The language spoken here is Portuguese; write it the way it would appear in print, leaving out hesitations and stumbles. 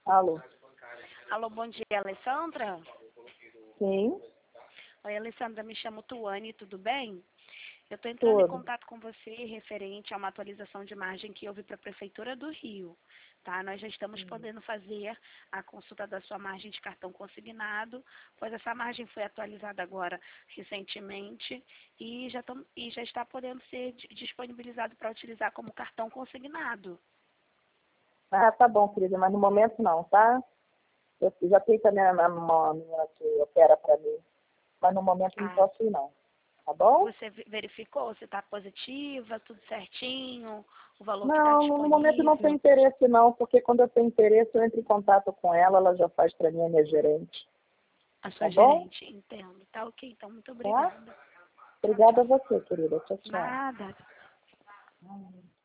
Alô? Alô, bom dia, Alessandra? Sim, Oi, Alessandra, me chamo Tuane, tudo bem? Eu estou entrando em tudo. contato com você referente a uma atualização de margem que houve para a Prefeitura do Rio. Tá? Nós já estamos podendo fazer a consulta da sua margem de cartão consignado, pois essa margem foi atualizada agora recentemente e já está podendo ser disponibilizado para utilizar como cartão consignado. Ah, tá bom, querida, mas no momento não, tá? Eu já tenho também uma menina que opera para mim, mas no momento não Ah, posso ir não, tá bom? você verificou se está positiva, tudo certinho, o valor que está Não, no momento não tem disponível? interesse não, porque quando eu tenho interesse eu entro em contato com ela já faz para mim, a minha gerente, A tá sua bom? gerente, entendo. Tá ok, então muito Tá? obrigada. Tchau, Obrigada a tchau. você, querida. Tchau, tchau. Nada.